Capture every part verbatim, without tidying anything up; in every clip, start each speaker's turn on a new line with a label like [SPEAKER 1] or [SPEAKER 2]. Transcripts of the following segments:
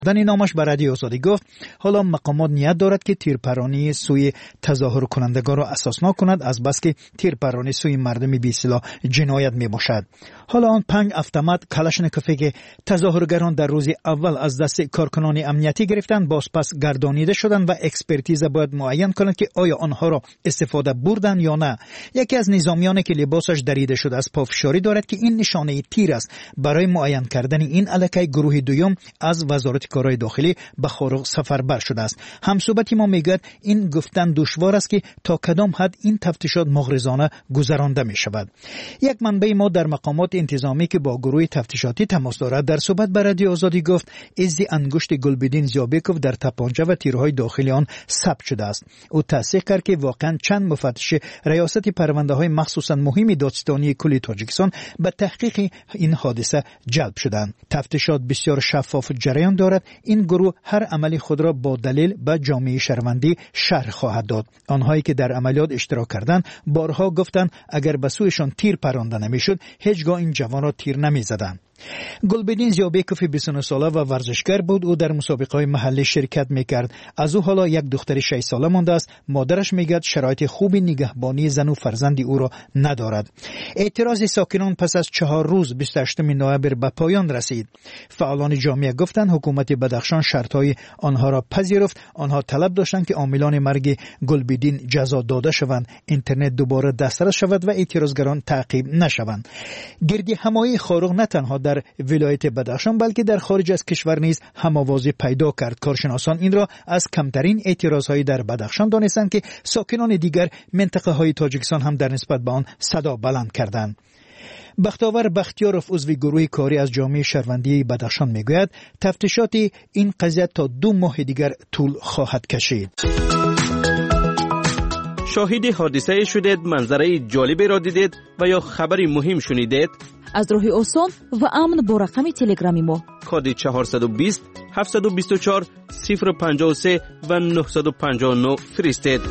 [SPEAKER 1] دانی نامش بر رادیو آزادی گفت حالا مقامات نیت دارد که تیرپرانی سوی تظاهر کنندگان را اساس نکند، از بس که تیرپرانی سوی مردم بی سلاح جنایت می باشد. حالا آن پنج اتومات کلاشنکوفی که تظاهرگران در روز اول از دست کارکنان امنیتی گرفتند بازپس گردانیده شدند و اکسپرتیز باید معین کند که آیا آنها را استفاده بردن یا نه. یکی از نظامیانی که لباسش دریده شده است پافشاری دارد که این نشانه تیر است. برای معین کردن این الکی گروه دوم از وزارت کارهای داخلی به خارج سفربر شده است. همصحبت ما میگوید این گفتن دشوار است که تا کدام حد این تفتیشات مغرضانه گذرانده می شود. یک منبع ما در مقامات انتظامی که با گروه تفتیشاتی تماس دارد در صحبت با رادیو آزادی گفت ازدی انگشت گلبدین زیابکوف در تپانچه و تیرهای داخلی آن ثبت شده است. او تصدیق کرد که واقعا چند مفتش ریاست پرونده های مخصوصا مهم دادستانی کل تاجیکستان به تحقیق این حادثه جلب شدند. تفتیشات بسیار شفاف جریان دارد. این گروه هر عملی خود را با دلیل به جامعه شهروندی شرح خواهد داد. آنهایی که در عملیات اشتراک کردند بارها گفتند اگر به سویشان تیر پرانده نمیشد هیچگاه این جوان را تیر نمیزدند. گلبدین زیابکوف بیست و نه ساله و ورزشکار بود. او در مسابقه‌های محلی شرکت می‌کرد. از او حالا یک دختر شش ساله مانده است. مادرش میگوید شرایط خوبی نگهبانی زن و فرزند او را ندارد. اعتراض ساکنان پس از چهار روز بیست و هشتم نوامبر به پایان رسید. فعالان جامعه گفتند حکومت بدخشان شرط‌های آنها را پذیرفت. آنها طلب داشتند که عاملان مرگ گلبدین جزا داده شوند، اینترنت دوباره دسترس شود و اعتراضگران تعقیب نشوند. گردی همایی خارق نه تنها در ولایت بدخشان بلکه در خارج از کشور نیز هم‌آوازی پیدا کرد. کارشناسان این را از کمترین اعتراض‌های در بدخشان دانستند که ساکنان دیگر منطقه‌های تاجیکستان هم در نسبت به آن صدا بلند کردند. بختاور بختیارف عضو گروه کاری از جامعه شهروندی بدخشان میگوید تفتیشات این قضیه تا دو ماه دیگر طول خواهد کشید.
[SPEAKER 2] شاهد حادثه شدید، منظره جالبی را دیدید و یا خبری مهم شنیدید؟
[SPEAKER 3] از راه آسان و امن با رقم تلگرامی ما
[SPEAKER 2] کد چهارصد و بیست هفتصد و بیست و چهار صفر پنجاه و سه و نهصد و پنجاه و نه فرستید.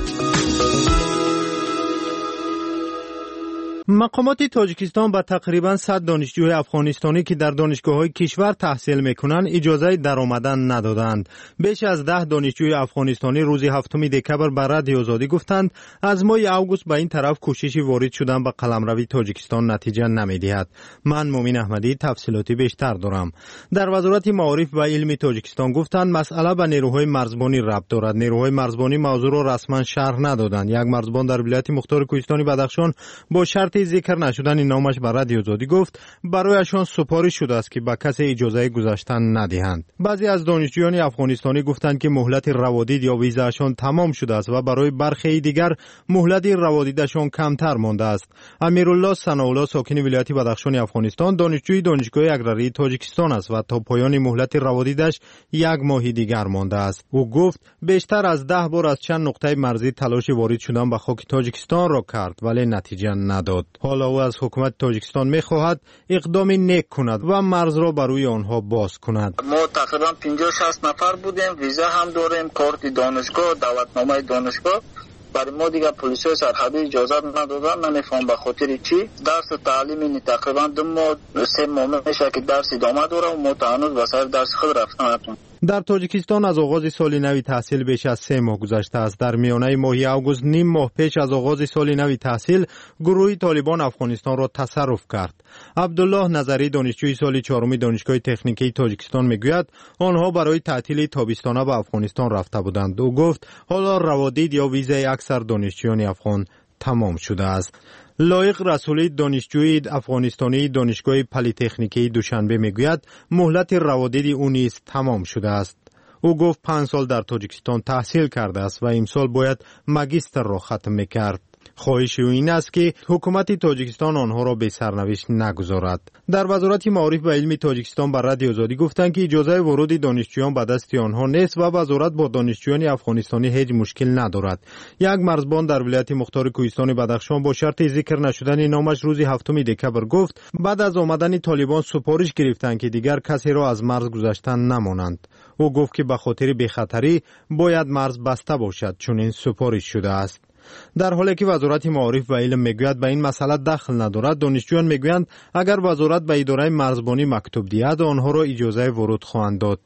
[SPEAKER 4] مقامات تاجیکستان به تقریباً صد دانشجوی افغانستانی که در دانشگاه‌های کشور تحصیل می‌کنند اجازه درآمدن ندادند. بیش از ده دانشجوی افغانستانی روز هفتم دکبر به رادیو آزادی گفتند از ماه اوگوست به این طرف کوششی وارد شدن به قلمروی تاجیکستان نتیجه نمی‌دهد. من مومن احمدی تفصیلاتی بیشتر دارم. در وزارت معارف و علم تاجیکستان گفتند مسئله به نیروهای مرزبانی ربط دارد. نیروهای مرزبانی موضوع را رسما شرح ندادند. یک مرزبان در ولایت مختار کوهستانی بدخشان با شرط ذکر نشدن نامش بر رادیو آزادی گفت برایشان سپارش شده است که به کسی اجازه گذشتن ندهند. بعضی از دانشجویان افغانستانی گفتند که مهلت روادید یا ویزاشان تمام شده است و برای برخی دیگر مهلت روادیدشان کمتر مانده است. امیرالله ثناءالله ساکن ولایت بدخشان افغانستان دانشجوی دانشگاه اگراری تاجیکستان است و تا پایان مهلت روادیدش یک ماه دیگر مانده است. او گفت بیشتر از ده بار از چند نقطه مرزی تلاش وارد شدن به خاک تاجیکستان را کرد ولی نتیجه نداد. حالا او از حکومت تاجیکستان می‌خواهد اقدامی نیک کند و مرز را برای آنها باز کند.
[SPEAKER 5] ما تقریبا پنجاه شصت نفر بودیم، ویزا هم داریم، کارت دانشگاه، دعوتنامه دانشگاه. برای ما دیگه پلیس سرحدی اجازه ندادن، نمیفهم به خاطر چی. درس تعلیمی تقریبا دو ماه سه ماه میشه که درس ادامه داره و ما تا هنوز به سر درس خود رفتن نتونیم.
[SPEAKER 4] در تاجیکستان از آغاز سال نو تحصیل بیش از سه ماه گذشته است. در میانه ماه اوگوست نیم ماه پیش از آغاز سال نو تحصیل گروه طالبان افغانستان را تصرف کرد. عبدالله نظری دانشجوی سال چهارم دانشگاه تکنیکی تاجیکستان میگوید آنها برای تعطیل تابستانه به افغانستان رفته بودند. او گفت حالا روادید یا ویزای اکثر دانشجویان افغان تمام شده است. لایق رسولی دانشجوی افغانستانی دانشگاه پلی‌تکنیکی دوشنبه میگوید مهلت روادید او نیز تمام شده است. او گفت پنج سال در تاجیکستان تحصیل کرده است و امسال باید ماجستر را ختم میکرد. خواهش او این است که حکومت تاجیکستان آنها را به سرنوشت نگذارد. در وزارت معارف و علم تاجیکستان بر رادیو آزادی گفتند که اجازه ورود دانشجویان به دست آنها نیست و وزارت با دانشجویان افغانستانی هیچ مشکل ندارد. یک مرزبان در ولایت مختار کوهستان بدخشان با شرط ذکر نشدن نامش روز هفتم دکبر گفت بعد از آمدن طالبان سپارش گرفتند که دیگر کسی را از مرز گذشتن نمانند. او گفت که به خاطر بی‌خطری باید مرز بسته باشد چون این سپارش شده است. در حالی که وزارت معارف و علم میگوید به این مسئله دخل ندارد، دانشجویان میگویند اگر وزارت به اداره مرزبانی مکتوب دهد آنها را اجازه ورود خواهند داد.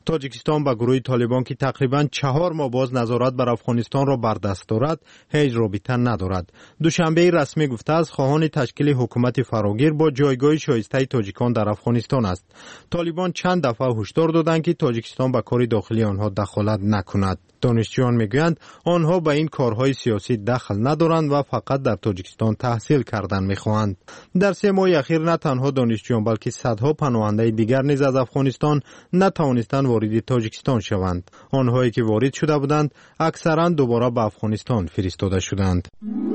[SPEAKER 4] تاجیکستان به گروه طالبان که تقریباً چهار ماه باز نظارت بر افغانستان را بر دست دارد هیچ رابطه ندارد. دوشنبه رسمی گفته است خواهان تشکیل حکومت فراگیر با جایگاه شایسته تاجیکان در افغانستان است. طالبان چند دفعه هشدار دادند که تاجیکستان به کار داخلی آنها دخالت نکند. دانشجویان میگویند آنها به این کارهای سیاسی دخل ندارند و فقط در تاجیکستان تحصیل کردن میخواهند. در سه ماه اخیر نه تنها دانشجویان بلکه صدها پناهنده دیگر نیز از افغانستان نتوانستند وارد تاجیکستان شوند. آنهایی که وارد شده بودند اکثرا دوباره به افغانستان فرستاده شدند.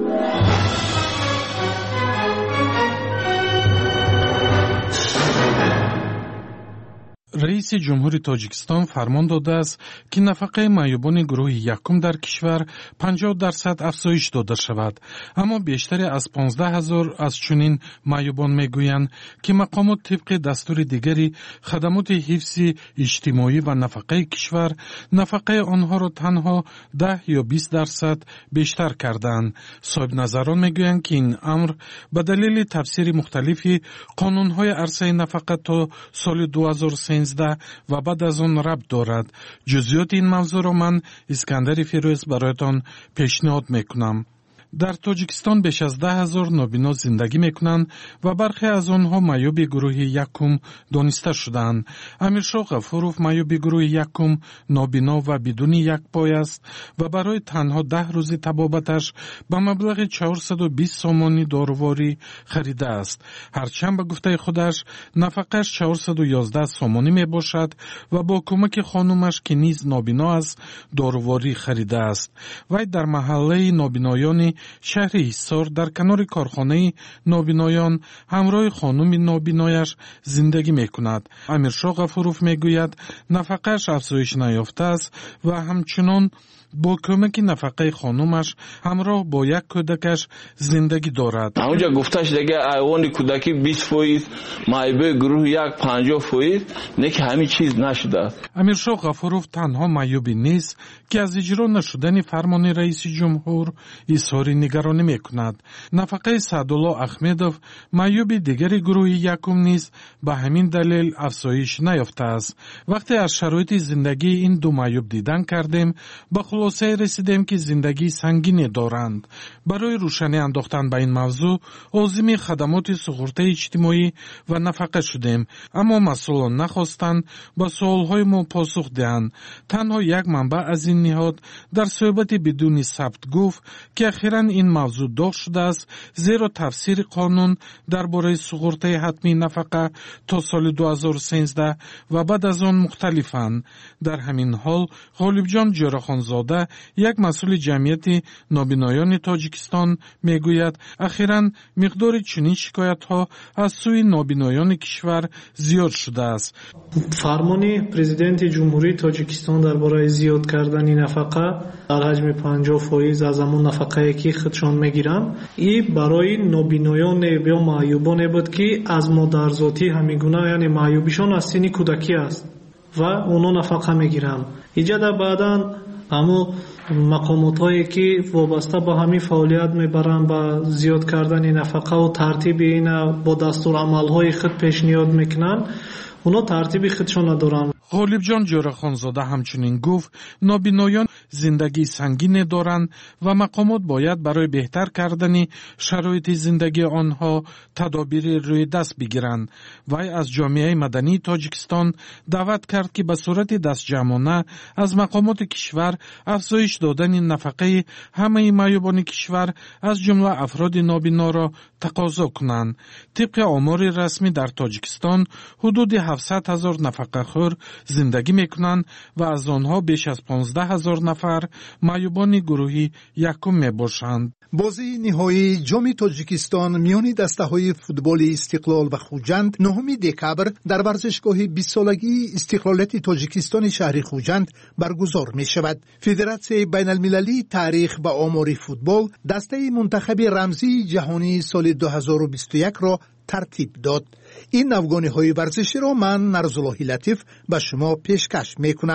[SPEAKER 6] رئیس جمهوری تاجیکستان فرمان داده است که نفقه معیوبان گروه یکم در کشور پنجاه درصد افزایش داده شود، اما بیشتر از پانزده هزار از چنین معیوبان میگویند که مقامات طبق دستور دیگری خدمات حفظ اجتماعی و نفقه کشور نفقه آنها را تنها ده یا بیست درصد بیشتر کردند. صاحب نظران میگویند که این امر به دلیل تفسیر مختلفی قانون‌های عرصه نفقه تا سال دو هزار و سیزده و بعد از آن ربط دارد. جزئیات این موضوع را من اسکندر فیروز برایتان پیشنهاد میکنم. در تاجیکستان بیش از ده هزار نابینا زندگی میکنند و برخی از آنها معیوب گروه یکم دانسته شدند. امیرشاه غفورов معیوب گروه یکم نابینا و بدون یک پای است و برای تنها ده روز طبابتش به مبلغ چهارصد و بیست سامانی دارواری خریده است. هرچند به گفته خودش نفقش چهارصد و یازده سامانی می باشد و با کمک خانومش که نیز نابینا است دارواری خریده است. وی در محله نابینایان شهر حصار در کنار کارخانه نابینایان همراه خانم نابینایش زندگی می کند. امیرشاه غفورov میگوید نفقهش افزایش نیافته است و همچنان با کمک نفقه خانومش همراه با یک کودکش زندگی دارد.
[SPEAKER 7] اونجا گفتش دیگه ایوان کودکی بیست فیصد، معیوب گروه یک پنجاه فیصد، نه که همین چیز نشده.
[SPEAKER 6] امیرشاه غفورov تنها معیوبی نیست که از اجرا نشدن فرمان رئیس جمهور اظهار نگرانی میکند. نفقه سعدالله احمدov معیوب دیگر گروه یکم نیز به همین دلیل افزایش نیافته است. وقتی از شرایط زندگی این دو معیوب دیدن کردیم با خلاصه رسیدیم که زندگی سنگینی دارند. برای روشنی انداختن به این موضوع عازم خدمات سپرده اجتماعی و نفقه شدیم، اما مسئولان نخواستند با سوالهای ما پاسخ دهند. تنها یک منبع از این نهاد در صحبت بدون ثبت گفت که اخیراً این موضوع داغ شده است، زیرا تفسیر قانون درباره سپرده حتمی نفقه تا سال دو هزار و سیزده و بعد از آن مختلفند. در همین حال غالب جان جراخانزاده یک مسئول جمعیت نابینایان تاجیکستان میگوید اخیراً مقدار چنین شکایت ها از سوی نابینایان کشور زیاد شده است.
[SPEAKER 8] فرمان پرزیدنت جمهوری تاجیکستان درباره زیاد کردن نفقه در حجم پنجاه فیصد از همون نفقه که خودشان میگیرند، این برای نابینایان یا معیوبان بود که از مادر ذاتی همیگونه، یعنی معیوبیشان از سن کودکی است و اونا نفقه میگیرند. اینجا در بعداً اما مقامات هایی که وابسته با همین فعالیت میبرند با زیاد کردن نفقه و ترتیب این با دستور عمل های خود پیشنهاد میکنن، اونا ترتیب خودشون ندارن.
[SPEAKER 6] غالب جان جراخانزاده همچنین گفت نابینایان زندگی سنگین دارند و مقامات باید برای بهتر کردن شرایط زندگی آنها تدابیر روی دست بگیرند. وی از جامعه مدنی تاجیکستان دعوت کرد که به صورت دست جمعانه از مقامات کشور افزایش دادن نفقه همه معیوبان کشور از جمله افراد نابینا را تقاضا کنند. طبق آمار رسمی در تاجیکستان حدود هفتصد هزار نفقه خور زندگی میکنند و از آنها بیش از پانزده هزار نفر معیوبان گروهی یکم میباشند.
[SPEAKER 1] بازی نهایی جام تاجیکستان میان دسته‌های فوتبال استقلال و خوجند نهم دکبر در ورزشگاه بیست سالگی استقلالیت تاجیکستان شهر خوجند برگزار می شود. فدراسیون بین المللی تاریخ و آمار فوتبال دسته منتخب رمزی جهانی سال دو هزار و بیست و یک را ترتیب داد. این نوگانه های ورزشی را من نرزالله لطیف به شما پیشکش می کنم.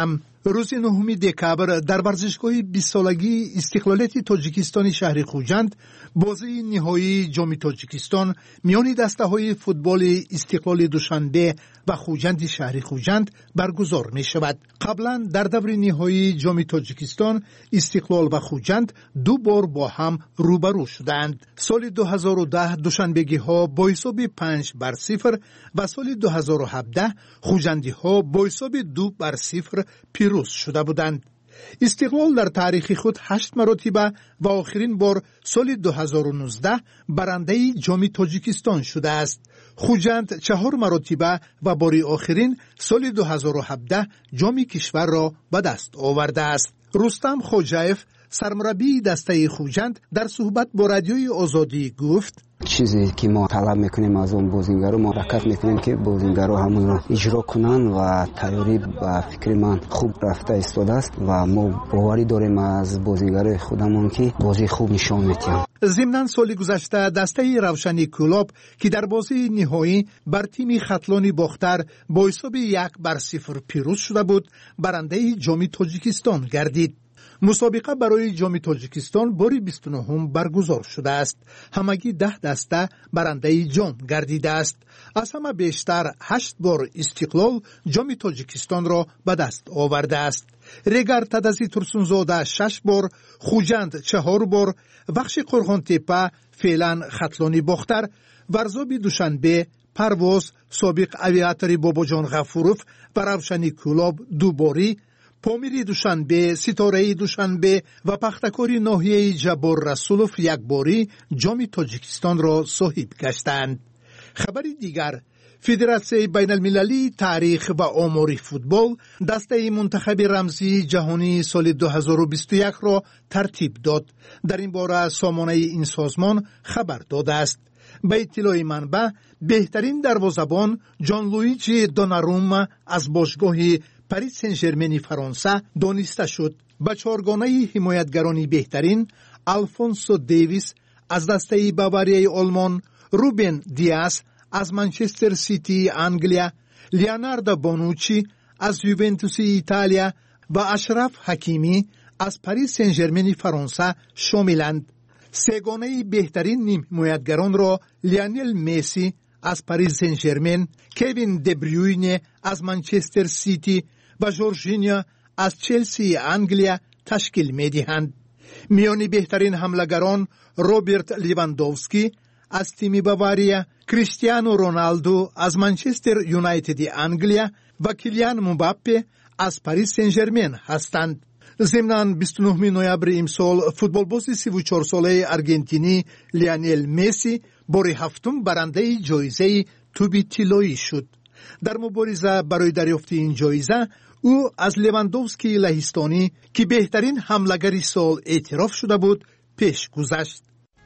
[SPEAKER 1] روز نهم دکبر در ورزشگاه بیست سالگی استقلالیت تاجیکستان شهر خوجند بازی نهایی جام تاجیکستان میان دسته‌های فوتبال استقلال دوشنبه و خوجند شهر خوجند برگزار می شود. قبلا در دور نهایی جام تاجیکستان استقلال و خوجند دو بار با هم روبرو شدند. سال دو هزار و ده دوشنبگی ها با حساب پنج بر صفر و سال دو هزار و هفده خوجندی ها با حساب دو بر صفر پیروز شده بودند. استقلال در تاریخ خود هشت مرتبه و آخرین بار سال دو هزار و نوزده برنده جام تاجیکستان شده است. خوجند چهار مرتبه و بار آخرین سال دو هزار و هفده جام کشور را به دست آورده است. رستم خوجایف سرمربی دسته خوجند در صحبت با رادیوی آزادی گفت
[SPEAKER 9] چیزی که ما طلب میکنیم از اون بازیگرا ما حرکت میکنیم که بازیگرا همون رو اجرا کنن و تیاری و فکر من خوب رفته ایستاده است و ما باوری داریم از بازیگر خودمون که بازی خوب نشون میدیم.
[SPEAKER 1] ضمناً سال گذشته دسته روشنی کلوب که در بازی نهایی بر تیم خطلانی باختر با حساب یک بر صفر پیروز شده بود برنده جام تاجیکستان گردید. مسابقه برای جام تاجیکستان باری بیست و نه برگزار شده است. همگی ده دسته برنده جام گردیده است. از همه بیشتر هشت بار استقلال جام تاجیکستان را به دست آورده است. رگر تدزی ترسونزاده شش بار، خوجند چهار بار، بخش قرغان تپه فعلا خطلانی باختر، ورزابی دوشنبه، پرواز، سابق اویاتری باباجان غفوروف و روشنی کلاب دو باری، پامیری دوشنبه، ستاره دوشنبه و پختکاری ناحیه جبار رسولوف یک باری جام تاجیکستان را صاحب گشتند. خبری دیگر، فدراسیون بین المللی تاریخ و آمار فوتبال دسته منتخب رمزی جهانی سال دو هزار و بیست و یک را ترتیب داد. در این باره سامانه این سازمان خبر داده است. به اطلاع منبع بهترین دروازه‌بان جان لویجی دوناروما از باشگاه پاریس سن ژرمن فرانسه دانسته شد. به چهارگانه حمایتگرانی بهترین آلفونسو دیویس از دسته باواریای آلمان، روبن دیاس از منچستر سیتی انگلیا، لیوناردو بونوچی از یوونتوس ایتالیا و اشرف حکیمی از پاریس سن ژرمن فرانسه شاملند. سگانه بهترین نیم حمایتگران را لیونل مسی از پاریس سن ژرمن، کوین دبریوینه از منچستر سیتی و جورجینیا از چلسی انگلیا تشکیل می دهند. میانی بهترین حملهگران روبرت لیواندوفسکی از تیم باواریا، کریستیانو رونالدو از منچستر یونایتد انگلیا و کیلیان مباپه از پاریس سن ژرمن هستند. ضمناً بیست و نه نوامبر امسال فوتبالباز سی و چهار ساله آرژانتینی لیونل مسی بار هفتم برنده جایزه توپ طلایی شد. در مبارزه برای دریافت این جایزه او از لیواندوفسکی لهستانی که بهترین حمله‌گر سال اعتراف شده بود پیش گذشت.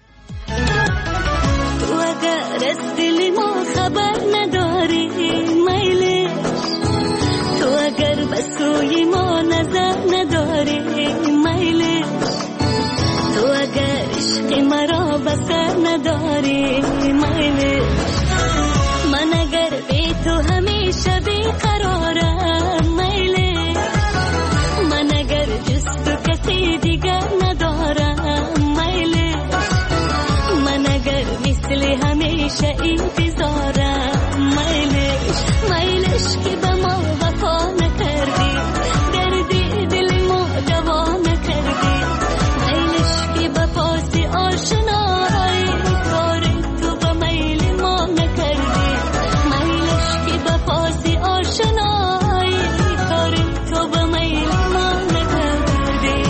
[SPEAKER 10] تو اگر از دل ما خبر نداری میلش، تو اگر به سوی ما نظر نداری میلش، تو اگر عشق مرا بسر نداری میلش، من اگر بی تو همیشه بیقرارم میلش، من اگر جز تو کسی دیگر ندارم میلش، من اگر مثل همیشه انتظارم میلش، میلش که به ما وفا نکردی، دردی دل ما دوا نکردی، میلش که به پاس آشنایی کار تو به میل ما نکردی، میلش که به پاس آشنایی کار تو به میل ما نکردی.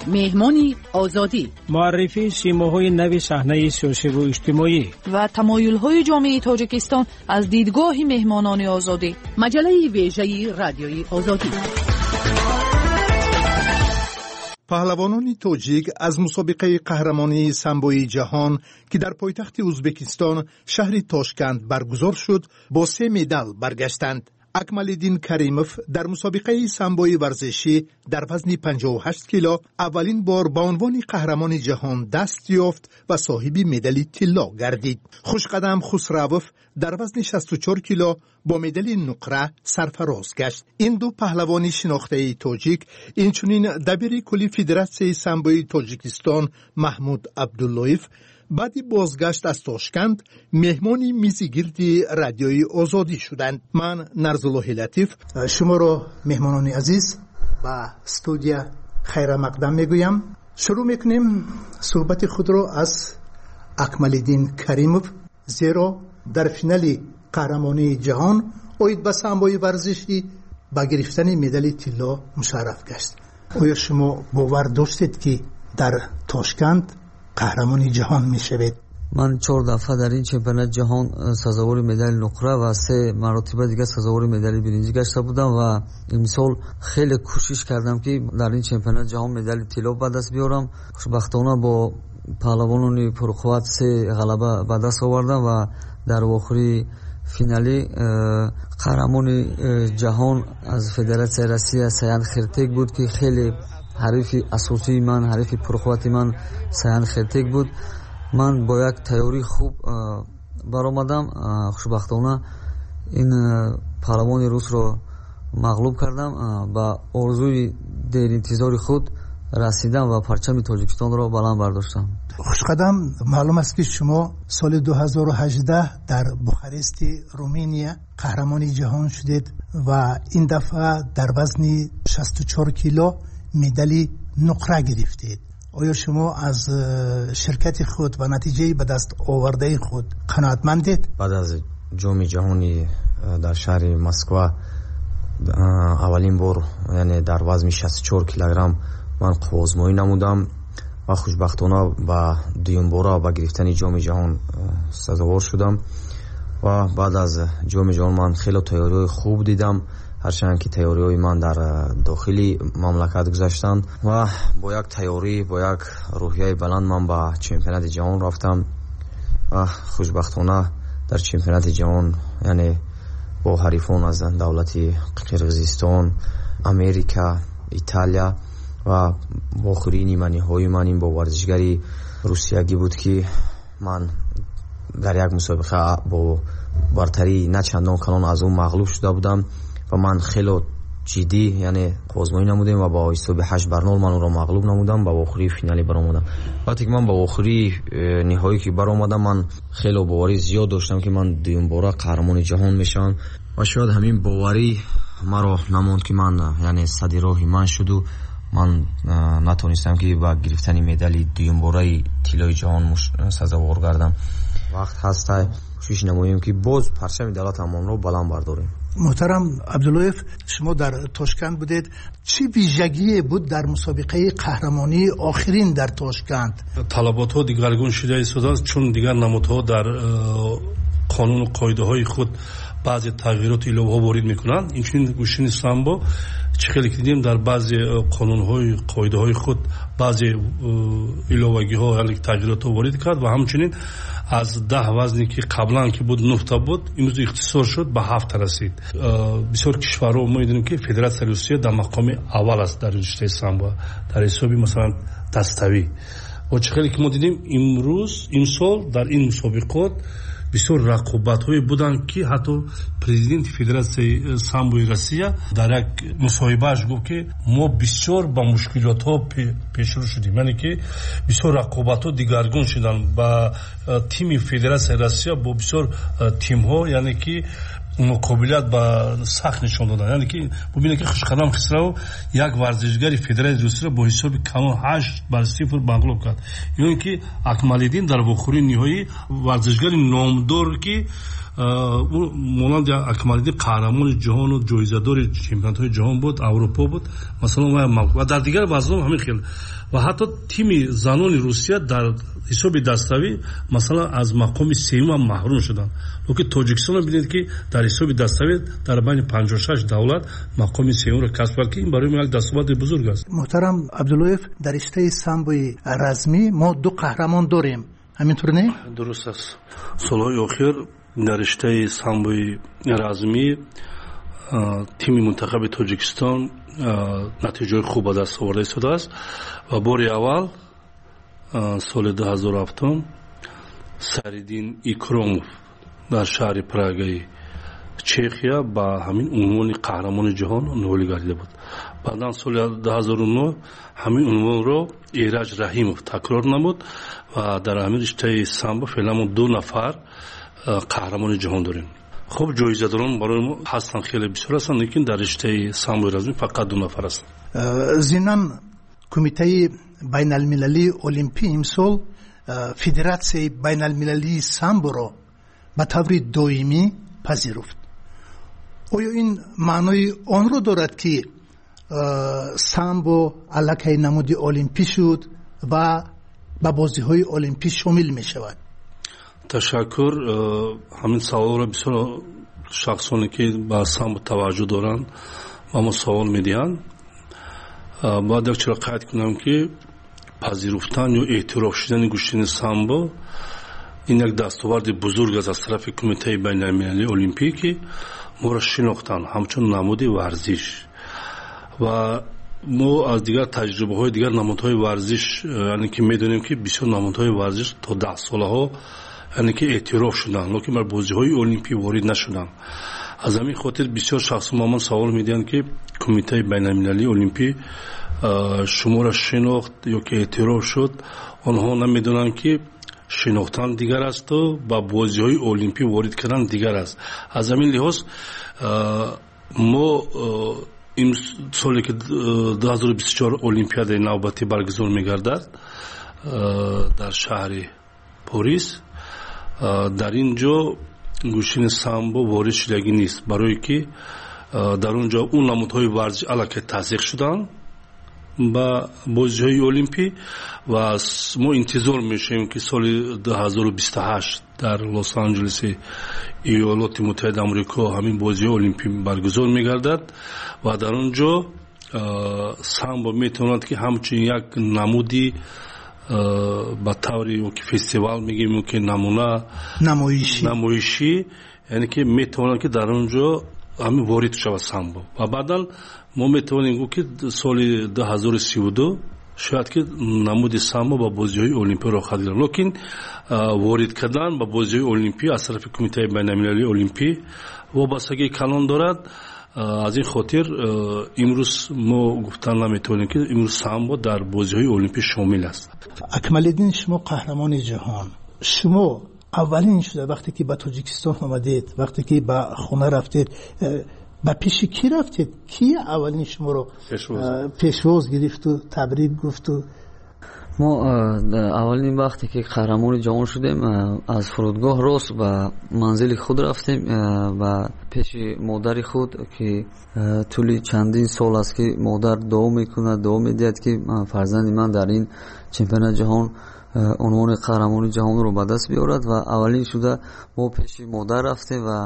[SPEAKER 11] مهمانی آزادی،
[SPEAKER 12] معرفی سیماهای نو صحنه سیاسی و اجتماعی
[SPEAKER 3] و تمایل‌های جامعه تاجیکستان از دیدگاه مهمانان آزادی.
[SPEAKER 11] مجله ویژه رادیوی آزادی.
[SPEAKER 13] پهلوانان تاجیک از مسابقه قهرمانی سامبوی جهان که در پایتخت ازبکستان شهر تاشکند برگزار شد با سه مدال برگشتند. اکمالدین کریموف در مسابقه سامبوی ورزشی در وزن پنجاه و هشت کیلو اولین بار به عنوان قهرمان جهان دست یافت و صاحب مدال طلا گردید. خوشقدم خسروف در وزن شصت و چهار کیلو با مدال نقره سرفراز گشت. این دو پهلوان شناخته تاجیک اینچنین دبیر کلی فدراسیون سامبوی تاجیکستان محمود عبداللهیف بعدی بازگشت از تاشکند مهمانی میزگیردی رادیوی آزادی شدند. من نرزالله لطیف شما را مهمانان عزیز و استودیو خیر مقدم میگویم. شروع میکنیم صحبت خود را از اکمالدین کریموف، زیرا در فینال قهرمانی جهان اوید به سامبوی ورزشی با گرفتن مدال طلا مشرف گشت. آیا شما باور داشتید که در تاشکند قهرمانی جهان می شود؟
[SPEAKER 14] من چهار دفعه در این چمپیونات جهان سزاوار مدال نقره و سه مرتبه دیگه سزاوار مدال برنزی گشته بودم و امسال خیلی کوشش کردم که در این چمپیونات جهان مدال طلا به دست بیارم. خوشبختانه با پهلوانان پرقوت سه غلبه به دست آوردم و در آخری فینالی قهرمان جهان از فدراسیون روسیه سیان خرتک بود که خیلی حریف اساسی من، حریف پرقوت من سیان خرتک بود. من با یک تیاری خوب برآمدم. خوشبختانه این پهلوان روس رو مغلوب کردم. با آرزوی دیر انتظار خود رسیدم و پرچم تاجیکستان را بلند برداشتم.
[SPEAKER 13] خوشقدم، معلوم است که شما سال دو هزار و هجده در بوخارست رومانیا قهرمانی جهان شدید و این دفعه در وزن شصت و چهار کیلو مدال نقره گرفتید. آیا شما از شرکت خود و نتیجه به دست آورده خود قناعتمندید؟
[SPEAKER 14] بعد از جام جهانی در شهر مسکو اولین بار یعنی در وزن شصت و چهار کیلوگرم من قوازمایی نمودم و خوشبختانه با دوم بار با گرفتن جام جهان سزاوار شدم و بعد از جام جهان من خیلی تیاری خوب دیدم، هرچند که تیاری های من در داخلی مملکت گذاشتند و با یک تیاری با یک روحیه بلند من با چمپیونات جهان رفتم و خوشبختانه در چمپیونات جهان یعنی با حریفان از دولت قرقیزستان، امریکا، ایتالیا و با آخرین نیمه های من این با ورزشگری روسیایی بود که من در یک مسابقه با برتری نه چندان کلان از اون مغلوب شده بودم و من خیلی جدی یعنی آزمایی نمودم و با حساب هشت بر نول من اون را مغلوب نمودم و با آخری فینالی برآمدم. وقتی که من با آخری نهایی که برآمدم من خیلی باوری زیاد داشتم که من دوم بار قهرمان جهان میشم و شاید همین باوری مرا نموند که من یعنی صدر راه من شد و من نتونستم که با گرفتن مدال دوم باره طلای جهان سزاوار گردم. وقت هست کوشش نماییم که باز پرچم دولتمان رو بلند برداریم.
[SPEAKER 13] محترم عبداللهیف، شما در تاشکند بودید، چی ویژگی بود در مسابقه قهرمانی آخرین در تاشکند؟
[SPEAKER 15] طلبات ها دیگرگون شده است چون دیگر نمودها در قانون و قاعده های خود بعضی تغییرات ایلوه ها وارد میکنند. اینچنین گوشین سامبو چه خیلی دیدیم در بعضی قانون های قاعده های خود بعضی ایلوگی ها یعنی تغییرات ها وارد کرد و همچنین از ده وزنی که قبلا که بود نه تا بود امروز اختصار شد به هفت رسید. بسیار کشورها ما میدونیم که فدراسیون روسیه در مقام اول است در رشته سامبو در حسابی مثلا دستوی و چه خیلی که ما دیدیم امروز امسال در این مسابقات بسیار رقابت‌های بودن که حتی پرزیدنت فدراسیون سامبوی روسیه در یک مصاحبه‌اش گفت که ما بسیار با مشکلات‌ها پیشرو شدیم، یعنی که بسیار رقابت‌ها دیگرگون شدن با تیم فدراسیون روسیه با بسیار تیم‌ها، یعنی که مقابلت با سخت نشون دادن. یعنی که ببینید که خوشقدم خسرو یک ورزشگری فدراسیون روسیه با حساب کانون هشت بر صفر مغلوب کرد. یعنی که اکمالدین در آخرین نهایی ورزشگری نامدار که монанд акмалиддин қаҳрамони ҷаҳону ҷоизадори чемпионатҳои ҷаҳон буд, аврупо буд, масалан ва дар дигар вазнҳо ҳамин хел. ва ҳатто тими занони Русия дар ҳисоби дастави масалан аз мақоми сеюм ҳам маҳрум шуданд. локин Тоҷикистонро бинед ки дар ҳисоби дастави дар байни панҷоҳу шаш давлат мақоми сеюмро касб кард, ки ин барои мо як дастоварди бузург аст.
[SPEAKER 13] муҳтарам Абдуллоев, дар риштаи самбои размӣ мо ду қаҳрамон дорем, ҳаминтур не?
[SPEAKER 15] дуруст аст. солҳои охир дар риштаи самбои размӣ тими мунтахаби Тоҷикистон натиҷаҳои хуб ба даст оварда истодааст ва бори аввал соли ду ҳазору ҳафтум Сайриддин Икромов дар шаҳри Прагаи Чехия ба ҳамин унвони қаҳрамони ҷаҳон ноил гардида буд. баъдан соли ду ҳазору нӯ ҳамин унвонро Эраҷ Раҳимов такрор намуд ва дар ҳамин риштаи самбо феълан мо ду нафар қаҳрамони ҷаҳон дорем. хуб ҷоизадорон барои мо ҳастанд, хеле бисёр ҳастанд, лекин дар риштаи самбои размӣ фақат ду нафар ҳастанд.
[SPEAKER 13] зинан кумитаи байналмилалии олимпӣ имсол федератсияи байналмилалии самборо ба таври доимӣ пазируфт. оё ин маънои онро дорад ки самбо аллакай намуди олимпӣ шуд ва ба бозиҳои олимпӣ шомил мешавад?
[SPEAKER 15] ташаккур. ҳамин саволро бисёр шахсоне ки ба самбо таваҷҷӯҳ доранд ба мо савол медиҳанд. бояд якчора қайд кунам ки пазируфтан ё эътироф шудани гӯштани самбо ин як дастоварди бузург аст аз тарафи кумитаи байналмилалии олимпӣ ки моро шинохтанд ҳамчун намуди варзиш. ва мо аз дигар таҷрибаҳои дигар намудҳои варзиш яъне ки медонем ки бисёр намудҳои варзиш то даҳ солаҳо яъне ки эътироф шуданд, локин бар бозиҳои олимпӣ ворид нашуданд. аз ҳамин хотир бисёр шахсон ба ман савол медиҳанд ки кумитаи байналмилалии олимпӣ шуморо шинохт ё ки эътироф шуд. онҳо намедонанд ки шинохтан дигар асту ба бозиҳои олимпӣ ворид кардан дигар аст. аз ҳамин лиҳоз мо ин соли ки ду ҳазору бисту чор олимпиадаи навбатӣ баргузор мегардад дар шаҳри Порис, дар ин ҷо гӯштани самбо ворид шудагӣ нест, барое ки дар он ҷо он намудҳои варзиш аллакай тасдиқ шуданд ба бозиҳои олимпӣ ва мо интизор мешавем ки соли ду ҳазору бисту ҳашт дар Лос-Анҷелеси Иёлоти Муттаҳидаи Амрико ҳамин бозиҳои олимпӣ баргузор мегардад ва дар он ҷо самбо метавонад ки ҳамчун як намуди ба таври фестивал мегем ки намуна намоишӣ яъне ки метавонад ки дар он ҷо ҳамин ворид шавад самбо. ва баъдан мо метавонем гӯ ки соли ду ҳазору сию ду шояд ки намуди самбо ба бозиҳои олимпӣ рохат гирад, локин ворид кардан ба бозиҳои олимпӣ аз тарафи кумитаи байналмилалии олимпӣ вобастагии калон дорад. аз ин хотир имрӯз мо гуфтан наметавонем ки имрӯз самбо дар бозиҳои олимпӣ шомил аст.
[SPEAKER 13] акмалиддин, шумо қаҳрамони ҷаҳон, шумо аввалин шуда вақте ки ба Тоҷикистон омадед, вақте ки ба хона рафтед, ба пеши ки рафтед? ки аввалин шуморо пешвоз гирифту табрик гуфту?
[SPEAKER 16] мо аввалин вақте ки қаҳрамони ҷаҳон шудем, аз фурудгоҳ рост ба манзили худ рафтем, ба пеши модари худ ки тӯли чандин сол аст ки модар дуо мекунад, дуо медиҳад ки фарзанди ман дар ин чемпионати ҷаҳон унвони қаҳрамони ҷаҳонро ба даст биёрад. ва аввалин шуда мо пеши модар рафтем ва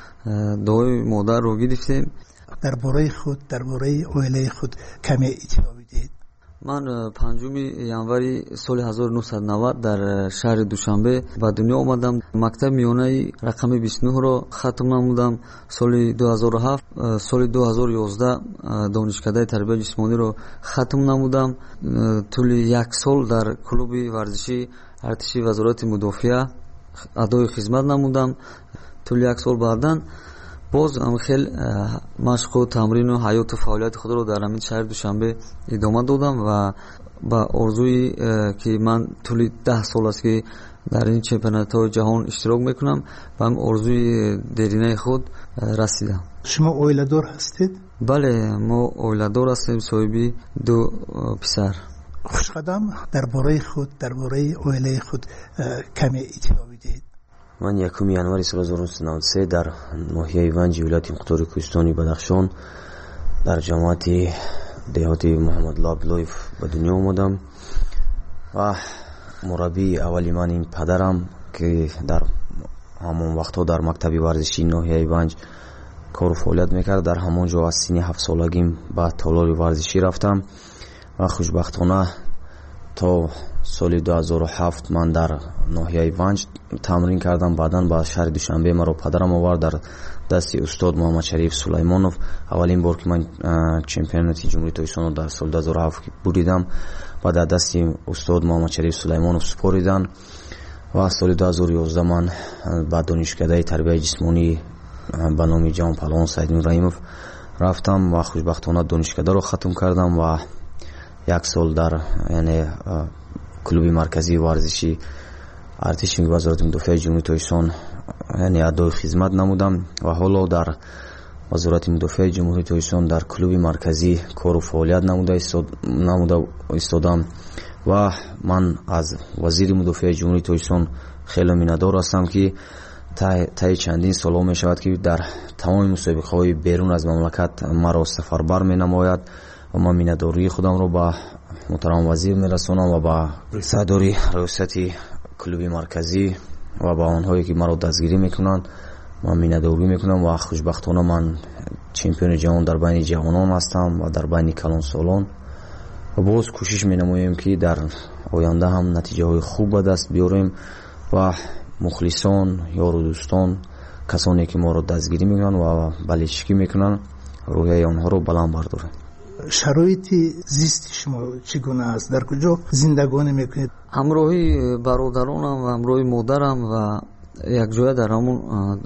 [SPEAKER 16] дуои модарро гирифтем.
[SPEAKER 13] дар бораи худ, дар бораи оилаи худ каме иттилоъ бидиҳед?
[SPEAKER 16] ман панҷуми январи соли ҳазору нуҳсаду навад дар шаҳри Душанбе ба дунё омадам. мактаби миёнаи рақами бисту нӯҳро хатм намудам. соли ду ҳазору ҳафт соли ду ҳазору ёздаҳ донишкадаи тарбияи ҷисмониро хатм намудам. тӯли як сол дар клуби варзиши артиши вазорати мудофиа адои хизмат намудам. тӯли як сол баъдан боз хел машқу тамрину ҳаёту фаъолияти худро дар ҳамин шаҳри Душанбе идома додам ва ба орзуи ки ман тӯли даҳ сол аст ки дар ин чемпионатҳои ҷаҳон иштирок мекунам, ба ин орзуи деринаи худ расидам.
[SPEAKER 13] шумо оиладор ҳастед?
[SPEAKER 16] бале, мо оиладор ҳастем, соҳиби ду писар.
[SPEAKER 13] хушқадам, дар бораи худ, дар бораи оилаи худ каме иттилоъ бидиҳед?
[SPEAKER 14] من یکم январи соли ҳазору нуҳсаду навад و سه در ناحیه ونج ولایت مقتدر کوهستانی بدخشان در جامعه دهاتی محمد لابلویف به دنیا اومدم و مربی اولی من این پدرم که در همون وقتا در مکتب ورزشی ناحیه ونج کار و فعالیت میکرد. در همونجا از سن هفت سالگیم به تالار ورزشی رفتم و خوشبختانه تا سال دو هزار و هفت من در ناحیه ونج تمرین کردم. بعداً به شهر دوشنبه مرا پدرم آورد در دست استاد محمد شریف سلیمانوف. اولین بار که من چمپیونات جمهوری تاجیکستان در سال دو هزار و هفت بودم و در دست استاد محمد شریف سلیمانوف سپردن و سال دو هزار و یازده من به دانشکده تربیت جسمانی به نام جان پهلوان سید نور رحیموف رفتم و خوشبختانه دانشکده رو ختم کردم و یک سال در یعنی کلوب مرکزی ورزشی ارتش وزارت مدافع جمهوری تاجیکستان یعنی ادای خدمت نمودم و حالا در وزارت مدافع جمهوری تاجیکستان در کلوب مرکزی کار و فعالیت نموده نموده ایستادم و من از وزیر مدافع جمهوری تاجیکستان خیلی مینه‌دار هستم که طی چندین سال می شود که در تمام مسابقه های بیرون از مملکت مرا سفربر می نماید و من مینه‌داری خودم رو با محترم وزیر می رسانم و با صدری ریاست کلوب مرکزی و با آنهایی که مرا دستگیری میکنند من مینه‌داری میکنم و خوشبختانه من چمپیون جهان در بین جوانان هستم و در بین کلان سالان و باز کوشش مینماییم که در آینده هم نتیجه های خوب به دست بیاریم و مخلصان یار و دوستان کسانی که ما را دستگیری میکنن و بلیچکی میکنن روحیه آنها رو بلند برداریم.
[SPEAKER 13] شرایط زیست شما چگونه است؟ در کجا زندگانی میکنید؟
[SPEAKER 16] همراهی برادرانم و همراهی مادرم و یک جای در همون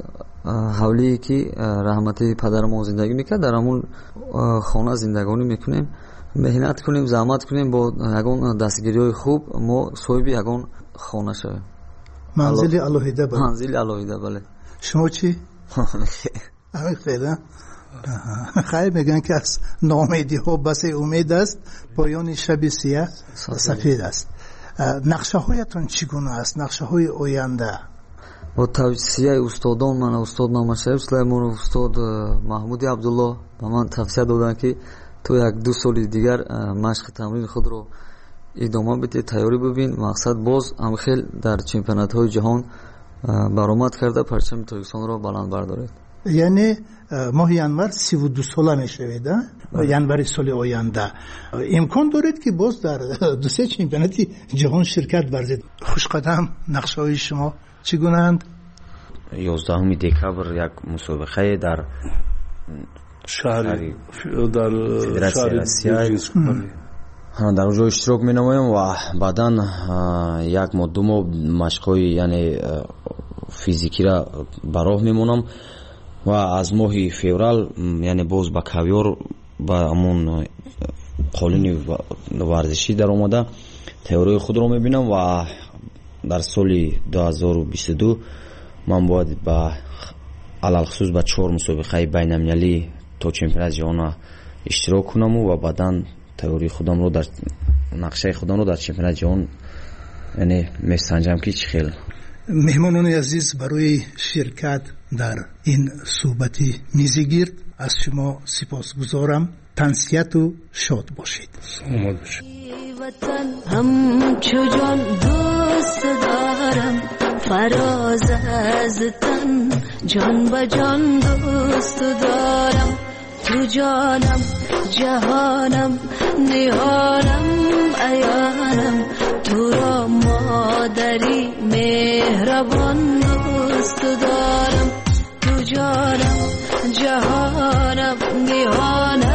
[SPEAKER 16] حولی که رحمتی پدر ما زندگی میکرد در همون خانه زندگانی میکنیم، مهنت کنیم، زحمت کنیم، با یگان دستگیری های خوب ما صاحب یگان خانه شویم.
[SPEAKER 13] منزل الوهیده بله.
[SPEAKER 16] منزل الوهیده بله.
[SPEAKER 13] شما چی؟ همین خیلی خیلی میگن که از ناامیدی ها بس امید است، پایان شب سیاه سفید است. نقشه هایتون چگونه است؟ نقشه های آینده؟
[SPEAKER 16] با توصیه استادان من استاد محمد شریف سلیمانوف، استاد محمود عبدالله به من توصیه دادن که تو یک دو سال دیگر مشق تمرین خود رو ادامه بده، تیاری ببین، مقصد باز هم خیلی در چمپیونات های جهان برآمد کرده پرچم تاجیکستان رو بلند بردارید.
[SPEAKER 13] یعنی ماه ینور سی و دو ساله میشوید ینور سال آینده امکان دارید که باز در دو سه چمپیونات جهان شرکت ورزید. خوشقدم نقشه های شما چگونه اند؟
[SPEAKER 14] یازدهم دکبر یک مسابقه در
[SPEAKER 15] شهر در شهر جنس
[SPEAKER 14] در اونجا اشتراک می نمایم و بعدا یک ماه دو ماه مشقای یعنی فیزیکی را براه می مونم و از ماه فوریه یعنی باز با کاویار با همون قالین ورزشی در اومده تئوری خود رو می بینم و در سال دو هزار و بیست و دو من باید با علل خصوص با چهار مسابقه بین المللی تا چمپیونات جهان اشتراک کنم و بعدا تئوری خودم رو در نقشه خودم رو در چمپیونات جهان یعنی میسنجم که چه خیلی.
[SPEAKER 13] مهمانان عزیز برای شرکت در این صحبت میزگیر از شما سپاسگزارم. تنسیت و شاد باشید.
[SPEAKER 15] سلامت باشید.
[SPEAKER 10] وطن همچو جان دوست دارم، فراز از تن جان به جان دوست دارم، تو جانم جهانم نهانم عیانم، تو را مادری مهربان دوست دارم، تو جانم جهانم نهانم